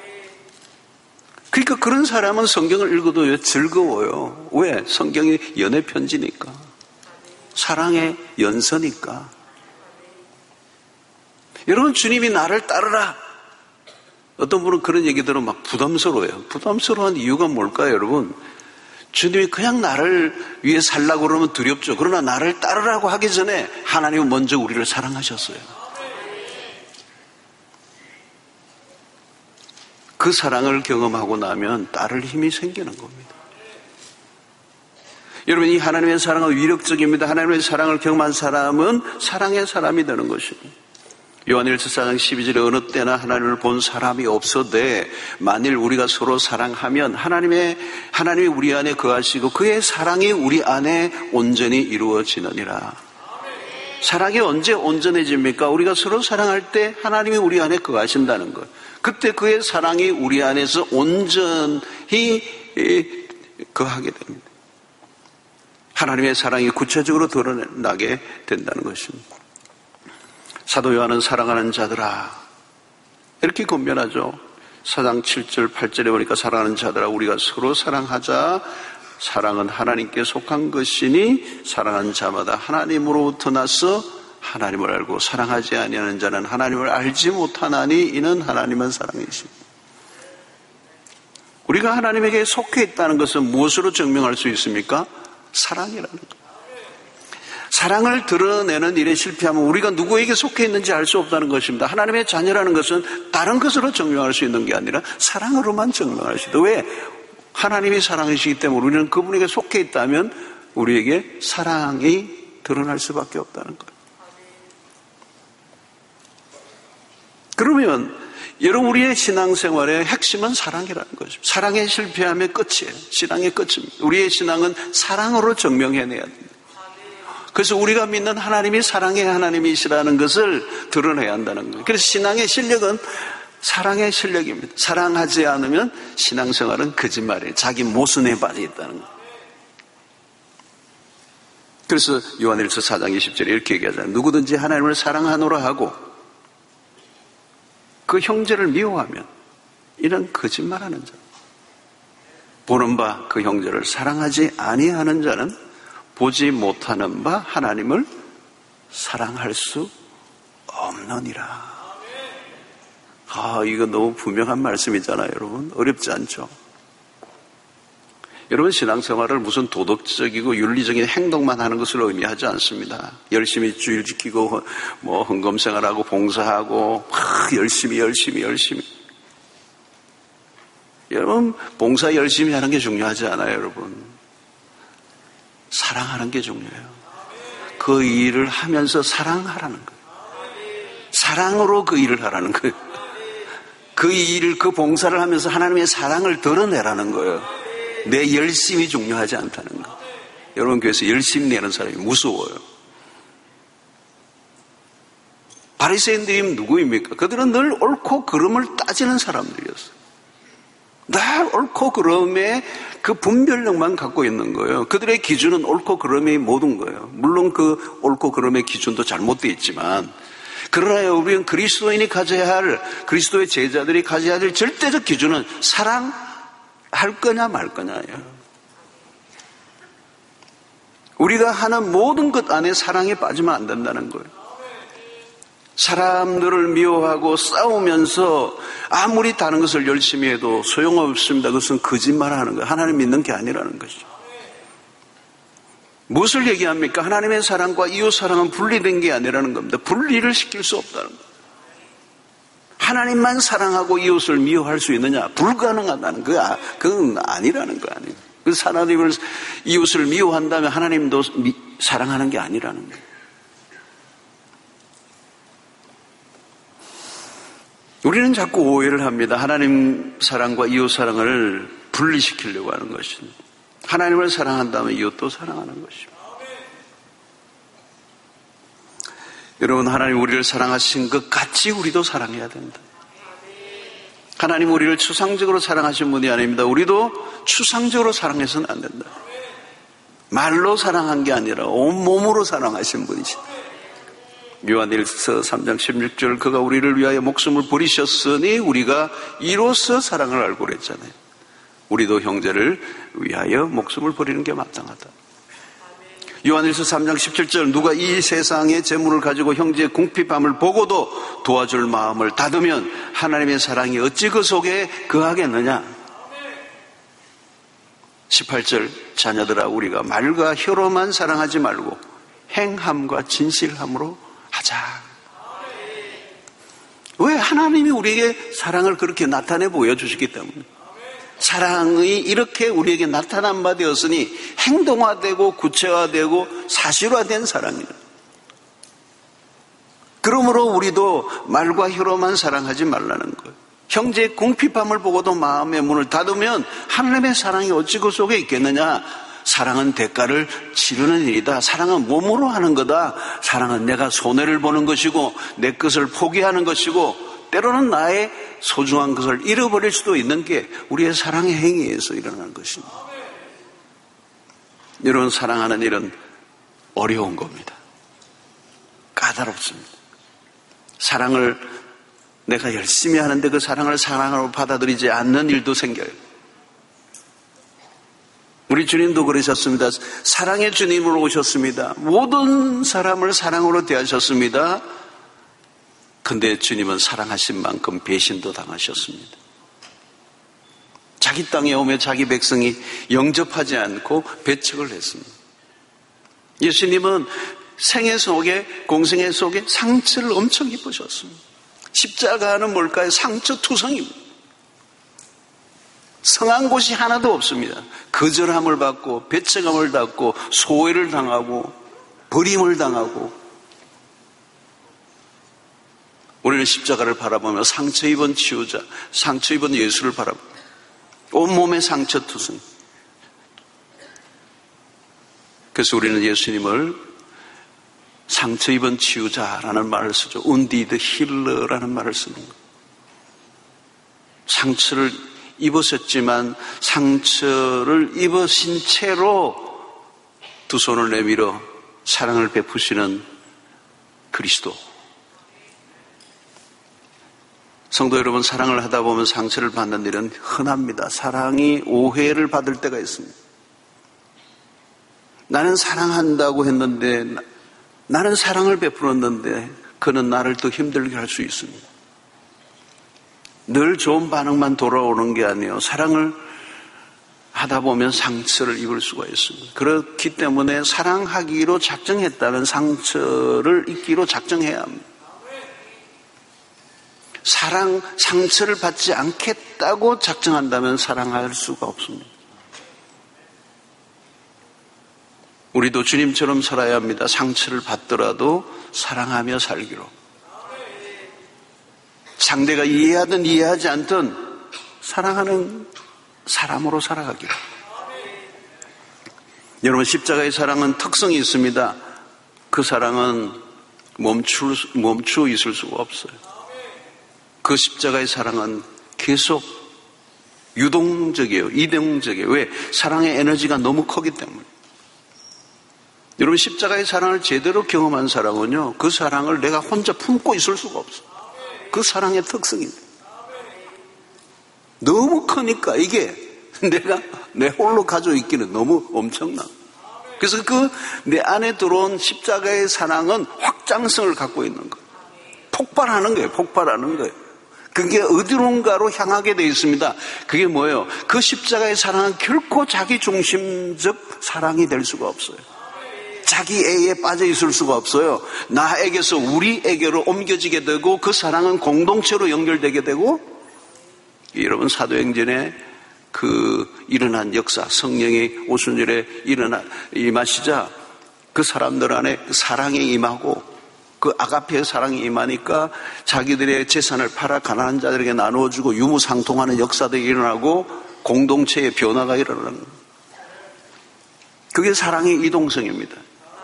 그러니까 그런 사람은 성경을 읽어도 왜 즐거워요? 왜? 성경이 연애 편지니까. 사랑의 연서니까. 여러분, 주님이 나를 따르라. 어떤 분은 그런 얘기 들으면 막 부담스러워요. 부담스러운 이유가 뭘까요, 여러분? 주님이 그냥 나를 위해 살라고 그러면 두렵죠. 그러나 나를 따르라고 하기 전에 하나님은 먼저 우리를 사랑하셨어요. 그 사랑을 경험하고 나면 따를 힘이 생기는 겁니다. 여러분, 이 하나님의 사랑은 위력적입니다. 하나님의 사랑을 경험한 사람은 사랑의 사람이 되는 것입니다. 요한일서 사 장 십이 절에 어느 때나 하나님을 본 사람이 없어되 만일 우리가 서로 사랑하면 하나님의 하나님이 우리 안에 거하시고 그의 사랑이 우리 안에 온전히 이루어지느니라. 사랑이 언제 온전해집니까? 우리가 서로 사랑할 때 하나님이 우리 안에 거하신다는 것. 그때 그의 사랑이 우리 안에서 온전히 거하게 됩니다. 하나님의 사랑이 구체적으로 드러나게 된다는 것입니다. 사도 요한은 사랑하는 자들아 이렇게 권면하죠. 사 장 칠 절 팔 절에 보니까 사랑하는 자들아 우리가 서로 사랑하자. 사랑은 하나님께 속한 것이니 사랑하는 자마다 하나님으로부터 나서 하나님을 알고 사랑하지 아니하는 자는 하나님을 알지 못하나니 이는 하나님은 사랑이십니다. 우리가 하나님에게 속해 있다는 것은 무엇으로 증명할 수 있습니까? 사랑이라는 것. 사랑을 드러내는 일에 실패하면 우리가 누구에게 속해 있는지 알 수 없다는 것입니다. 하나님의 자녀라는 것은 다른 것으로 증명할 수 있는 게 아니라 사랑으로만 증명할 수 있다. 왜? 하나님이 사랑이시기 때문에 우리는 그분에게 속해 있다면 우리에게 사랑이 드러날 수밖에 없다는 거예요. 그러면 여러분 우리의 신앙생활의 핵심은 사랑이라는 거죠. 사랑에 실패하면 끝이에요. 신앙의 끝입니다. 우리의 신앙은 사랑으로 증명해내야 됩니다. 그래서 우리가 믿는 하나님이 사랑의 하나님이시라는 것을 드러내야 한다는 거예요. 그래서 신앙의 실력은 사랑의 실력입니다. 사랑하지 않으면 신앙생활은 거짓말이에요. 자기 모순에 빠져 있다는 거예요. 그래서 요한일서 사 장 이십 절에 이렇게 얘기하잖아요. 누구든지 하나님을 사랑하노라 하고 그 형제를 미워하면 이는 거짓말하는 자. 보는 바 그 형제를 사랑하지 아니하는 자는 보지 못하는 바 하나님을 사랑할 수 없느니라. 아, 이거 너무 분명한 말씀이잖아요, 여러분. 어렵지 않죠? 여러분, 신앙생활을 무슨 도덕적이고 윤리적인 행동만 하는 것을 의미하지 않습니다. 열심히 주일 지키고, 뭐, 헌금생활하고, 봉사하고, 막 열심히, 열심히, 열심히. 여러분, 봉사 열심히 하는 게 중요하지 않아요, 여러분. 사랑하는 게 중요해요. 그 일을 하면서 사랑하라는 거예요. 사랑으로 그 일을 하라는 거예요. 그 일을, 그 봉사를 하면서 하나님의 사랑을 드러내라는 거예요. 내 열심이 중요하지 않다는 거. 여러분 교회에서 열심히 내는 사람이 무서워요. 바리새인들이 누구입니까? 그들은 늘 옳고 그름을 따지는 사람들이었어요. 늘 옳고 그름의 그 분별력만 갖고 있는 거예요. 그들의 기준은 옳고 그름이 모든 거예요. 물론 그 옳고 그름의 기준도 잘못되어 있지만 그러나 우리는 그리스도인이 가져야 할, 그리스도의 제자들이 가져야 할 절대적 기준은 사랑할 거냐 말 거냐예요. 우리가 하는 모든 것 안에 사랑이 빠지면 안 된다는 거예요. 사람들을 미워하고 싸우면서 아무리 다른 것을 열심히 해도 소용없습니다. 그것은 거짓말하는 거예요. 하나님 믿는 게 아니라는 것이죠. 무엇을 얘기합니까? 하나님의 사랑과 이웃 사랑은 분리된 게 아니라는 겁니다. 분리를 시킬 수 없다는 거예요. 하나님만 사랑하고 이웃을 미워할 수 있느냐? 불가능하다는 거야. 그건 아니라는 거 아니에요. 그래서 하나님을, 이웃을 미워한다면 하나님도 미, 사랑하는 게 아니라는 거예요. 우리는 자꾸 오해를 합니다. 하나님 사랑과 이웃 사랑을 분리시키려고 하는 것입니다. 하나님을 사랑한다면 이웃도 사랑하는 것입니다. 여러분, 하나님 우리를 사랑하신 것 같이 우리도 사랑해야 된다. 하나님 우리를 추상적으로 사랑하신 분이 아닙니다. 우리도 추상적으로 사랑해서는 안 된다. 말로 사랑한 게 아니라 온몸으로 사랑하신 분이시다. 요한일서 삼 장 십육 절 그가 우리를 위하여 목숨을 버리셨으니 우리가 이로써 사랑을 알고 그랬잖아요. 우리도 형제를 위하여 목숨을 버리는 게 마땅하다. 요한일서 삼 장 십칠 절 누가 이 세상의 재물을 가지고 형제의 궁핍함을 보고도 도와줄 마음을 닫으면 하나님의 사랑이 어찌 그 속에 거하겠느냐. 십팔 절 자녀들아 우리가 말과 혀로만 사랑하지 말고 행함과 진실함으로 하자. 왜? 하나님이 우리에게 사랑을 그렇게 나타내 보여주시기 때문에. 사랑이 이렇게 우리에게 나타난 바 되었으니 행동화되고 구체화되고 사실화된 사랑이에요. 그러므로 우리도 말과 혀로만 사랑하지 말라는 거예요. 형제의 궁핍함을 보고도 마음의 문을 닫으면 하나님의 사랑이 어찌 그 속에 있겠느냐. 사랑은 대가를 치르는 일이다. 사랑은 몸으로 하는 거다. 사랑은 내가 손해를 보는 것이고 내 것을 포기하는 것이고 때로는 나의 소중한 것을 잃어버릴 수도 있는 게 우리의 사랑의 행위에서 일어나는 것입니다. 이런 사랑하는 일은 어려운 겁니다. 까다롭습니다. 사랑을 내가 열심히 하는데 그 사랑을 사랑으로 받아들이지 않는 일도 생겨요. 우리 주님도 그러셨습니다. 사랑의 주님으로 오셨습니다. 모든 사람을 사랑으로 대하셨습니다. 근데 주님은 사랑하신 만큼 배신도 당하셨습니다. 자기 땅에 오며 자기 백성이 영접하지 않고 배척을 했습니다. 예수님은 생애 속에, 공생애 속에 상처를 엄청 입으셨습니다. 십자가는 뭘까요? 상처투성입니다. 성한 곳이 하나도 없습니다. 거절함을 받고 배척함을 받고 소외를 당하고 버림을 당하고. 우리는 십자가를 바라보며 상처 입은 치유자, 상처 입은 예수를 바라보며 온몸의 상처투성. 그래서 우리는 예수님을 상처 입은 치유자라는 말을 쓰죠. wounded healer라는 말을 쓰는 거예요. 상처를 입으셨지만 상처를 입으신 채로 두 손을 내밀어 사랑을 베푸시는 그리스도. 성도 여러분, 사랑을 하다 보면 상처를 받는 일은 흔합니다. 사랑이 오해를 받을 때가 있습니다. 나는 사랑한다고 했는데, 나는 사랑을 베풀었는데 그는 나를 더 힘들게 할 수 있습니다. 늘 좋은 반응만 돌아오는 게 아니에요. 사랑을 하다 보면 상처를 입을 수가 있습니다. 그렇기 때문에 사랑하기로 작정했다면 상처를 입기로 작정해야 합니다. 사랑, 상처를 받지 않겠다고 작정한다면 사랑할 수가 없습니다. 우리도 주님처럼 살아야 합니다. 상처를 받더라도 사랑하며 살기로. 상대가 이해하든 이해하지 않든 사랑하는 사람으로 살아가기로. 여러분, 십자가의 사랑은 특성이 있습니다. 그 사랑은 멈추, 멈추어 있을 수가 없어요. 그 십자가의 사랑은 계속 유동적이에요. 이동적이에요. 왜? 사랑의 에너지가 너무 크기 때문에. 여러분, 십자가의 사랑을 제대로 경험한 사람은요, 그 사랑을 내가 혼자 품고 있을 수가 없어요. 그 사랑의 특성입니다. 너무 크니까 이게 내가 내 홀로 가지고 있기는 너무 엄청나. 그래서 그 내 안에 들어온 십자가의 사랑은 확장성을 갖고 있는 거예요. 폭발하는 거예요. 폭발하는 거예요. 그게 어디론가로 향하게 되어 있습니다. 그게 뭐예요? 그 십자가의 사랑은 결코 자기 중심적 사랑이 될 수가 없어요. 자기애에 빠져 있을 수가 없어요. 나에게서 우리에게로 옮겨지게 되고 그 사랑은 공동체로 연결되게 되고. 여러분, 사도행전에 그 일어난 역사, 성령의 오순절에 일어나 임하시자 그 사람들 안에 사랑이 임하고 그 아가페의 사랑이 임하니까 자기들의 재산을 팔아 가난한 자들에게 나누어주고 유무상통하는 역사들이 일어나고 공동체의 변화가 일어나는 거예요. 그게 사랑의 이동성입니다.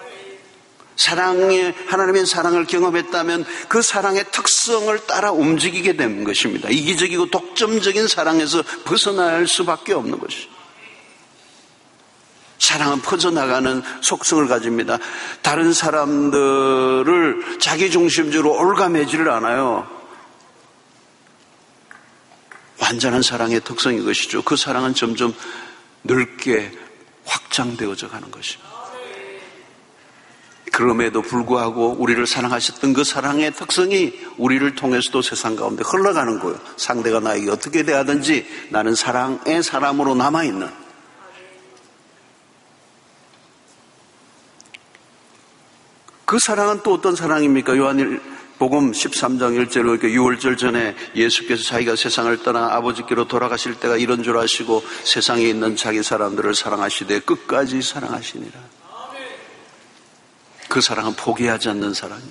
사랑의, 하나님의 사랑을 경험했다면 그 사랑의 특성을 따라 움직이게 되는 것입니다. 이기적이고 독점적인 사랑에서 벗어날 수밖에 없는 것이죠. 사랑은 퍼져나가는 속성을 가집니다. 다른 사람들을 자기중심적으로 올가매지를 않아요. 완전한 사랑의 특성이 것이죠. 그 사랑은 점점 넓게 확장되어져 가는 것입니다. 그럼에도 불구하고 우리를 사랑하셨던 그 사랑의 특성이 우리를 통해서도 세상 가운데 흘러가는 거예요. 상대가 나에게 어떻게 대하든지 나는 사랑의 사람으로 남아있는. 그 사랑은 또 어떤 사랑입니까? 요한복음 십삼 장 일 절로 이렇게 유월절 전에 예수께서 자기가 세상을 떠나 아버지께로 돌아가실 때가 이런 줄 아시고 세상에 있는 자기 사람들을 사랑하시되 끝까지 사랑하시니라. 그 사랑은 포기하지 않는 사랑입니다.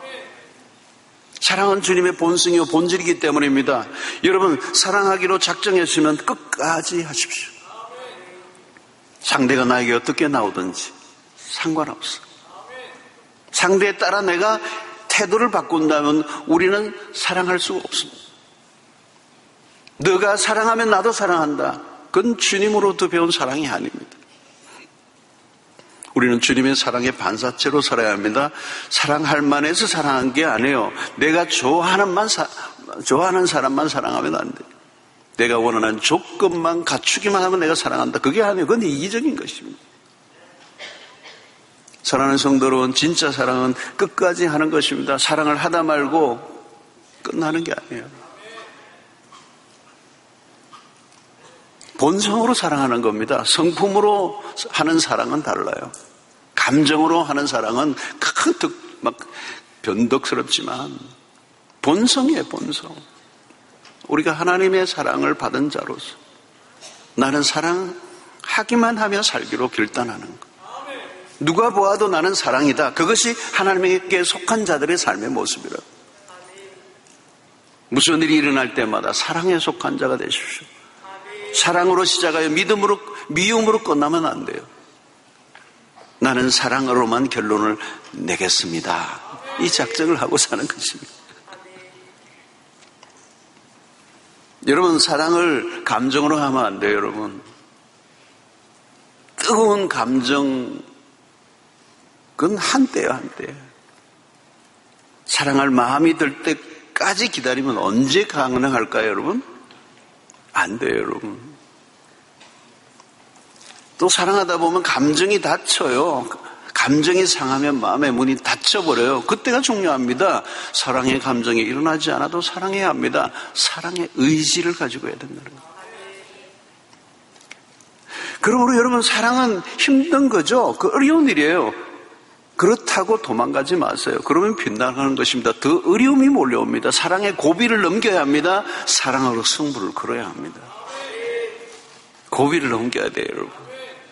사랑은 주님의 본성이요 본질이기 때문입니다. 여러분, 사랑하기로 작정했으면 끝까지 하십시오. 상대가 나에게 어떻게 나오든지 상관없어. 상대에 따라 내가 태도를 바꾼다면 우리는 사랑할 수가 없습니다. 너가 사랑하면 나도 사랑한다. 그건 주님으로부터 배운 사랑이 아닙니다. 우리는 주님의 사랑의 반사체로 살아야 합니다. 사랑할 만해서 사랑한 게 아니에요. 내가 좋아하는, 만 사, 좋아하는 사람만 사랑하면 안 돼요. 내가 원하는 조건만 갖추기만 하면 내가 사랑한다. 그게 아니에요. 그건 이기적인 것입니다. 사랑하는 성도 여러분, 진짜 사랑은 끝까지 하는 것입니다. 사랑을 하다 말고 끝나는 게 아니에요. 본성으로 사랑하는 겁니다. 성품으로 하는 사랑은 달라요. 감정으로 하는 사랑은 큰 득, 막 변덕스럽지만 본성이에요, 본성. 우리가 하나님의 사랑을 받은 자로서 나는 사랑하기만 하며 살기로 결단하는 것. 누가 보아도 나는 사랑이다. 그것이 하나님에게 속한 자들의 삶의 모습이라. 무슨 일이 일어날 때마다 사랑에 속한 자가 되십시오. 사랑으로 시작하여 믿음으로, 미움으로 끝나면 안 돼요. 나는 사랑으로만 결론을 내겠습니다. 이 작정을 하고 사는 것입니다. 여러분, 사랑을 감정으로 하면 안 돼요, 여러분. 뜨거운 감정, 그건 한때예요, 한때. 사랑할 마음이 들 때까지 기다리면 언제 가능할까요, 여러분? 안 돼요, 여러분. 또 사랑하다 보면 감정이 닫혀요. 감정이 상하면 마음의 문이 닫혀버려요. 그때가 중요합니다. 사랑의 감정이 일어나지 않아도 사랑해야 합니다. 사랑의 의지를 가지고 해야 된다는 거예요. 그러므로 여러분, 사랑은 힘든 거죠. 그 어려운 일이에요. 그렇다고 도망가지 마세요. 그러면 빗나가는 것입니다. 더 어려움이 몰려옵니다. 사랑의 고비를 넘겨야 합니다. 사랑으로 승부를 걸어야 합니다. 고비를 넘겨야 돼요, 여러분.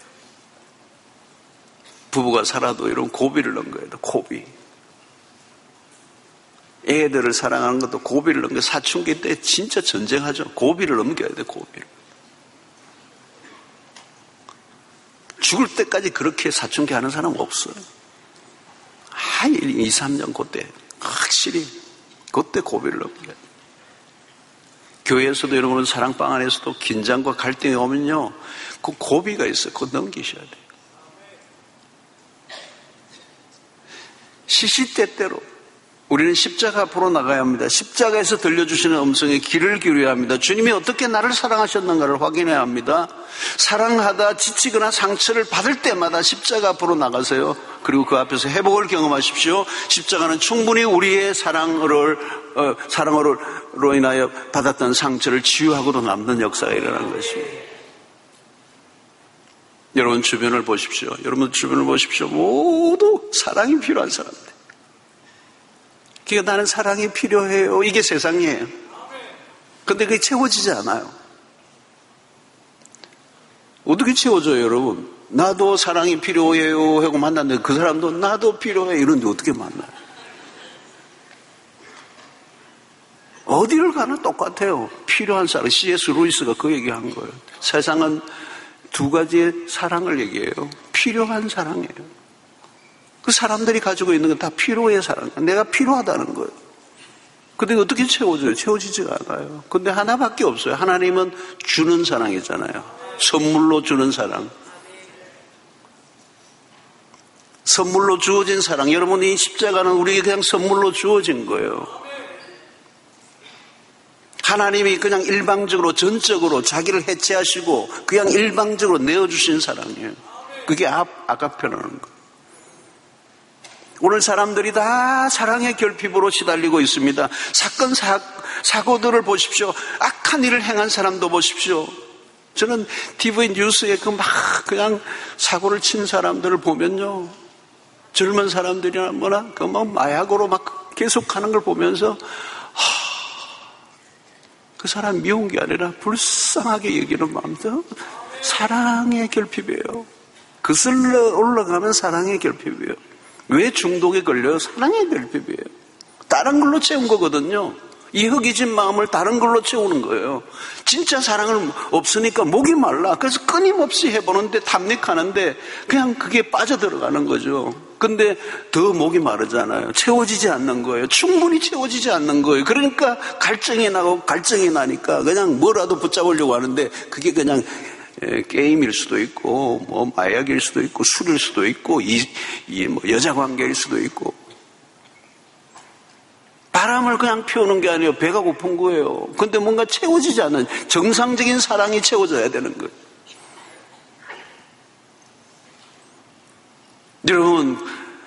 부부가 살아도 이런 고비를 넘겨야 돼요. 고비. 애들을 사랑하는 것도 고비를 넘겨. 사춘기 때 진짜 전쟁하죠. 고비를 넘겨야 돼요. 고비를. 죽을 때까지 그렇게 사춘기 하는 사람 없어요. 한 이, 삼 년 그때 확실히 그때 고비를 넘겨야 돼요. 교회에서도 여러분 사랑방 안에서도 긴장과 갈등이 오면요, 그 고비가 있어요. 그거 넘기셔야 돼요. 시시때때로 우리는 십자가 앞으로 나가야 합니다. 십자가에서 들려주시는 음성에 귀를 기울여야 합니다. 주님이 어떻게 나를 사랑하셨는가를 확인해야 합니다. 사랑하다 지치거나 상처를 받을 때마다 십자가 앞으로 나가세요. 그리고 그 앞에서 회복을 경험하십시오. 십자가는 충분히 우리의 사랑으로, 어, 사랑으로 인하여 받았던 상처를 치유하고도 남는 역사가 일어나는 것입니다. 여러분 주변을 보십시오. 여러분 주변을 보십시오. 모두 사랑이 필요한 사람들. 그러니까 나는 사랑이 필요해요. 이게 세상이에요. 근데 그게 채워지지 않아요. 어떻게 채워져요, 여러분? 나도 사랑이 필요해요 하고 만났는데 그 사람도 나도 필요해 이런데 어떻게 만나요? 어디를 가나 똑같아요. 필요한 사랑. 씨 에스 루이스가 그 얘기한 거예요. 세상은 두 가지의 사랑을 얘기해요. 필요한 사랑이에요. 그 사람들이 가지고 있는 건 다 필요의 사랑. 내가 필요하다는 거예요. 근데 어떻게 채워져요? 채워지지가 않아요. 근데 하나밖에 없어요. 하나님은 주는 사랑이잖아요. 선물로 주는 사랑. 선물로 주어진 사랑. 여러분, 이 십자가는 우리에게 그냥 선물로 주어진 거예요. 하나님이 그냥 일방적으로 전적으로 자기를 해체하시고 그냥 일방적으로 내어주신 사랑이에요. 그게 아, 아가페라는 거예요. 오늘 사람들이 다 사랑의 결핍으로 시달리고 있습니다. 사건, 사, 사고들을 보십시오. 악한 일을 행한 사람도 보십시오. 저는 티비 뉴스에 그 막 그냥 사고를 친 사람들을 보면요. 젊은 사람들이나 뭐나 그 뭐 마약으로 막 계속 하는 걸 보면서 하, 그 사람 미운 게 아니라 불쌍하게 여기는 마음도 사랑의 결핍이에요. 거슬러 올라가는 사랑의 결핍이에요. 왜 중독에 걸려요? 사랑의 결핍이에요. 다른 걸로 채운 거거든요. 이 흑이진 마음을 다른 걸로 채우는 거예요. 진짜 사랑을 없으니까 목이 말라. 그래서 끊임없이 해보는데 탐닉하는데 그냥 그게 빠져들어가는 거죠. 근데 더 목이 마르잖아요. 채워지지 않는 거예요. 충분히 채워지지 않는 거예요. 그러니까 갈증이 나고 갈증이 나니까 그냥 뭐라도 붙잡으려고 하는데 그게 그냥 게임일 수도 있고, 뭐 마약일 수도 있고, 술일 수도 있고, 이, 이 뭐 여자 관계일 수도 있고. 바람을 그냥 피우는 게 아니에요. 배가 고픈 거예요. 근데 뭔가 채워지지 않는 정상적인 사랑이 채워져야 되는 거예요. 여러분,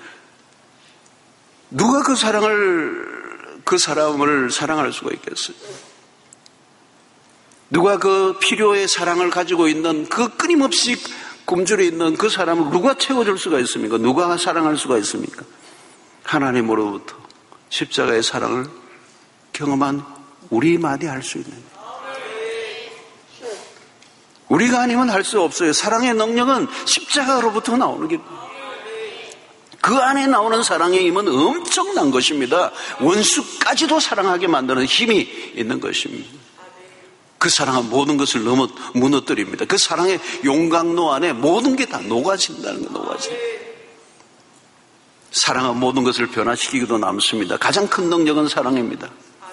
누가 그 사랑을, 그 사람을 사랑할 수가 있겠어요? 누가 그 필요의 사랑을 가지고 있는 그 끊임없이 굶주려 있는 그 사람을 누가 채워줄 수가 있습니까? 누가 사랑할 수가 있습니까? 하나님으로부터 십자가의 사랑을 경험한 우리만이 할 수 있는 거예요. 우리가 아니면 할 수 없어요. 사랑의 능력은 십자가로부터 나오는 게 그 안에 나오는 사랑의 힘은 엄청난 것입니다. 원수까지도 사랑하게 만드는 힘이 있는 것입니다. 그 사랑은 모든 것을 넘어 무너뜨립니다. 그 사랑의 용광로 안에 모든 게 다 녹아진다는 거, 녹아진. 사랑은 모든 것을 변화시키기도 남습니다. 가장 큰 능력은 사랑입니다.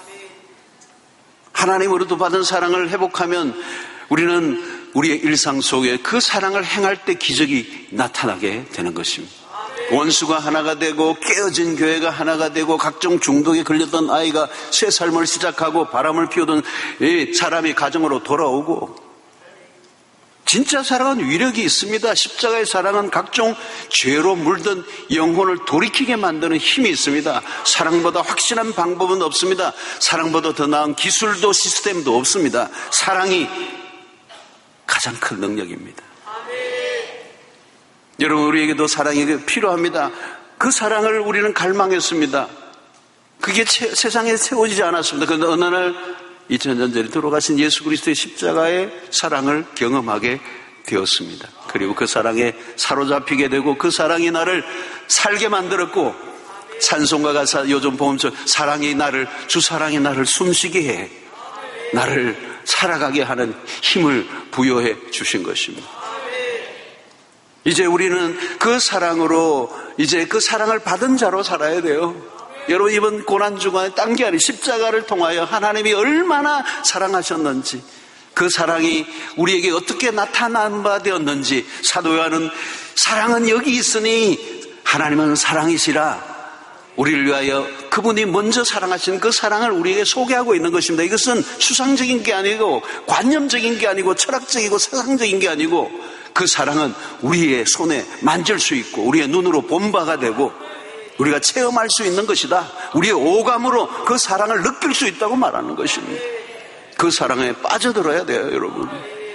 하나님으로부터 받은 사랑을 회복하면 우리는 우리의 일상 속에 그 사랑을 행할 때 기적이 나타나게 되는 것입니다. 원수가 하나가 되고 깨어진 교회가 하나가 되고 각종 중독에 걸렸던 아이가 새 삶을 시작하고 바람을 피우던 이 사람이 가정으로 돌아오고 진짜 사랑은 위력이 있습니다. 십자가의 사랑은 각종 죄로 물든 영혼을 돌이키게 만드는 힘이 있습니다. 사랑보다 확실한 방법은 없습니다. 사랑보다 더 나은 기술도 시스템도 없습니다. 사랑이 가장 큰 능력입니다. 여러분, 우리에게도 사랑이 필요합니다. 그 사랑을 우리는 갈망했습니다. 그게 채, 세상에 채워지지 않았습니다. 그런데 어느 날 이천 년 전에 돌아가신 예수 그리스도의 십자가의 사랑을 경험하게 되었습니다. 그리고 그 사랑에 사로잡히게 되고 그 사랑이 나를 살게 만들었고 찬송가 가사 요즘 보면서 사랑이 나를 주 사랑이 나를 숨쉬게 해 나를 살아가게 하는 힘을 부여해 주신 것입니다. 이제 우리는 그 사랑으로 이제 그 사랑을 받은 자로 살아야 돼요. 여러분, 이번 고난주간에 딴 게 아니라 십자가를 통하여 하나님이 얼마나 사랑하셨는지 그 사랑이 우리에게 어떻게 나타난 바 되었는지 사도 요한은 사랑은 여기 있으니 하나님은 사랑이시라 우리를 위하여 그분이 먼저 사랑하신 그 사랑을 우리에게 소개하고 있는 것입니다. 이것은 추상적인 게 아니고 관념적인 게 아니고 철학적이고 세상적인 게 아니고 그 사랑은 우리의 손에 만질 수 있고 우리의 눈으로 본 바가 되고 우리가 체험할 수 있는 것이다. 우리의 오감으로 그 사랑을 느낄 수 있다고 말하는 것입니다. 그 사랑에 빠져들어야 돼요, 여러분.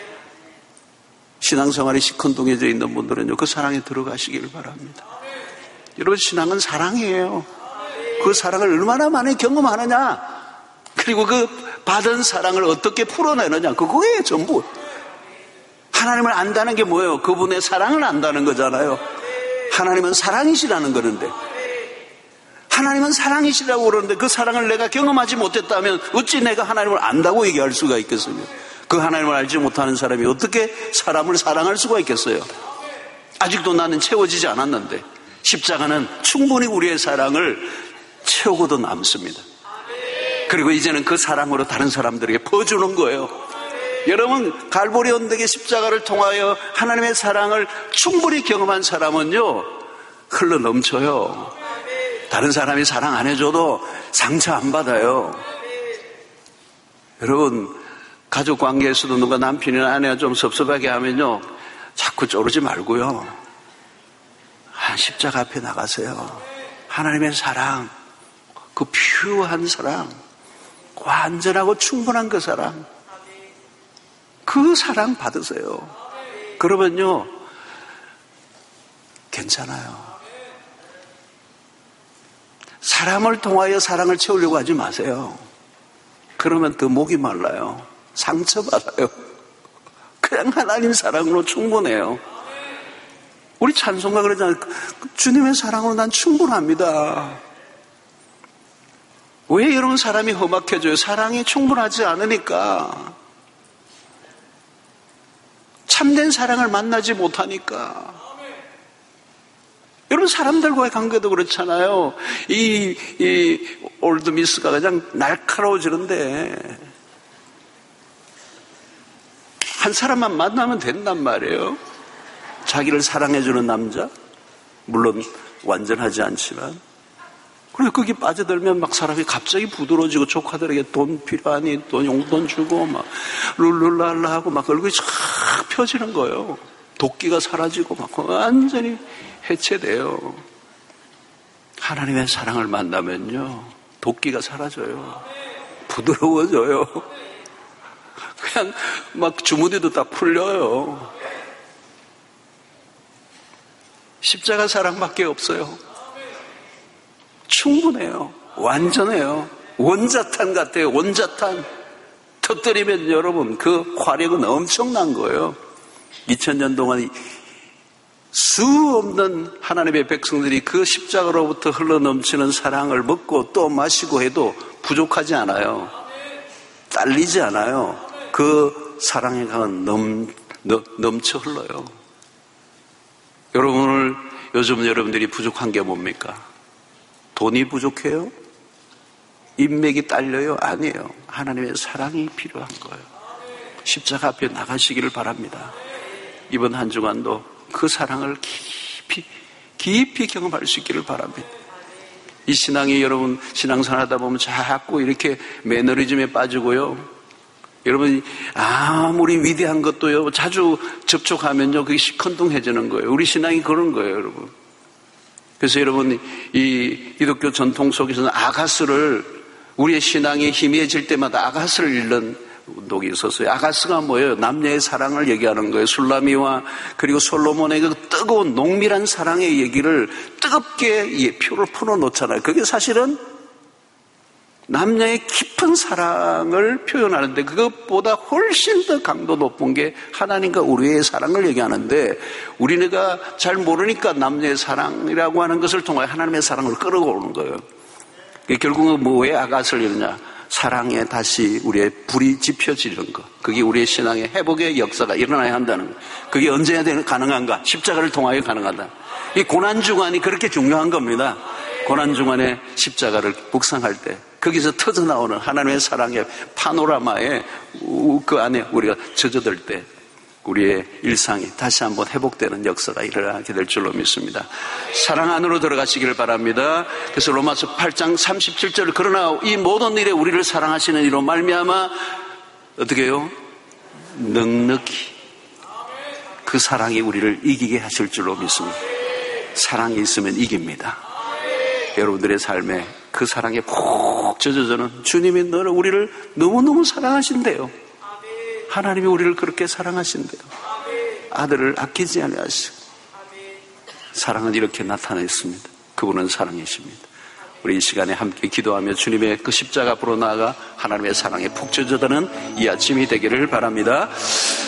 신앙생활이 시큰둥해져 있는 분들은요, 그 사랑에 들어가시길 바랍니다. 여러분, 신앙은 사랑이에요. 그 사랑을 얼마나 많이 경험하느냐, 그리고 그 받은 사랑을 어떻게 풀어내느냐, 그거예요, 전부. 하나님을 안다는 게 뭐예요? 그분의 사랑을 안다는 거잖아요. 하나님은 사랑이시라는 거는데, 하나님은 사랑이시라고 그러는데 그 사랑을 내가 경험하지 못했다면 어찌 내가 하나님을 안다고 얘기할 수가 있겠어요? 그 하나님을 알지 못하는 사람이 어떻게 사람을 사랑할 수가 있겠어요? 아직도 나는 채워지지 않았는데 십자가는 충분히 우리의 사랑을 채우고도 남습니다. 그리고 이제는 그 사랑으로 다른 사람들에게 퍼주는 거예요. 여러분, 갈보리 언덕의 십자가를 통하여 하나님의 사랑을 충분히 경험한 사람은요, 흘러 넘쳐요. 다른 사람이 사랑 안 해줘도 상처 안 받아요. 여러분, 가족 관계에서도 누가 남편이나 아내가 좀 섭섭하게 하면요, 자꾸 쪼르지 말고요, 한 십자가 앞에 나가세요. 하나님의 사랑, 그 퓨어한 사랑, 완전하고 충분한 그 사랑, 그 사랑 받으세요. 그러면요 괜찮아요. 사람을 통하여 사랑을 채우려고 하지 마세요. 그러면 더 목이 말라요. 상처받아요. 그냥 하나님 사랑으로 충분해요. 우리 찬송가 그러잖아요. 주님의 사랑으로 난 충분합니다. 왜 여러분 사람이 험악해져요? 사랑이 충분하지 않으니까. 참된 사랑을 만나지 못하니까. 여러분 사람들과의 관계도 그렇잖아요. 이, 이 올드미스가 그냥 날카로워지는데 한 사람만 만나면 된단 말이에요. 자기를 사랑해주는 남자, 물론 완전하지 않지만. 그래서 거기 빠져들면 막 사람이 갑자기 부드러워지고 조카들에게 돈 필요하니 돈 용돈 주고 막 룰룰랄라 하고 막 얼굴이 쫙 펴지는 거예요. 도끼가 사라지고 막 완전히 해체돼요. 하나님의 사랑을 만나면요 도끼가 사라져요. 부드러워져요. 그냥 막 주무대도 다 풀려요. 십자가 사랑밖에 없어요. 충분해요. 완전해요. 원자탄 같아요. 원자탄. 터뜨리면 여러분 그 화력은 엄청난 거예요. 이천 년 동안 수 없는 하나님의 백성들이 그 십자가로부터 흘러넘치는 사랑을 먹고 또 마시고 해도 부족하지 않아요. 딸리지 않아요. 그 사랑의 강은 넘, 넘, 넘쳐 흘러요. 여러분을 요즘 여러분들이 부족한 게 뭡니까? 돈이 부족해요? 인맥이 딸려요? 아니에요. 하나님의 사랑이 필요한 거예요. 십자가 앞에 나가시기를 바랍니다. 이번 한 주간도 그 사랑을 깊이 깊이 경험할 수 있기를 바랍니다. 이 신앙이 여러분 신앙생활하다 보면 자꾸 이렇게 매너리즘에 빠지고요. 여러분 아무리 위대한 것도요 자주 접촉하면요 그게 시큰둥해지는 거예요. 우리 신앙이 그런 거예요, 여러분. 그래서 여러분 이 기독교 전통 속에서는 아가스를 우리의 신앙이 희미해질 때마다 아가스를 읽는 운동이 있었어요. 아가스가 뭐예요? 남녀의 사랑을 얘기하는 거예요. 술라미와 그리고 솔로몬의 그 뜨거운 농밀한 사랑의 얘기를 뜨겁게 표를 풀어놓잖아요. 그게 사실은 남녀의 깊은 사랑을 표현하는데 그것보다 훨씬 더 강도 높은 게 하나님과 우리의 사랑을 얘기하는데 우리가 잘 모르니까 남녀의 사랑이라고 하는 것을 통해 하나님의 사랑을 끌어오는 거예요. 결국은 뭐 왜 아가스를 이러냐? 사랑에 다시 우리의 불이 지펴지는 것. 그게 우리의 신앙의 회복의 역사가 일어나야 한다는 것. 그게 언제 가능한가? 십자가를 통하여 가능하다. 이 고난중간이 그렇게 중요한 겁니다. 고난중간에 십자가를 묵상할 때 거기서 터져나오는 하나님의 사랑의 파노라마에 그 안에 우리가 젖어들 때 우리의 일상이 다시 한번 회복되는 역사가 일어나게 될 줄로 믿습니다. 사랑 안으로 들어가시기를 바랍니다. 그래서 로마서 팔 장 삼십칠 절 그러나 이 모든 일에 우리를 사랑하시는 이로 말미암아 어떻게 해요? 넉넉히 그 사랑이 우리를 이기게 하실 줄로 믿습니다. 사랑이 있으면 이깁니다. 여러분들의 삶에 그 사랑에 푹 젖어주는 주님이 너를 우리를 너무너무 사랑하신대요. 하나님이 우리를 그렇게 사랑하신대요. 아들을 아끼지 아니하시고 사랑은 이렇게 나타냈습니다. 그분은 사랑이십니다. 우리 이 시간에 함께 기도하며 주님의 그 십자가 앞으로 나아가 하나님의 사랑에 푹 젖어드는 이 아침이 되기를 바랍니다.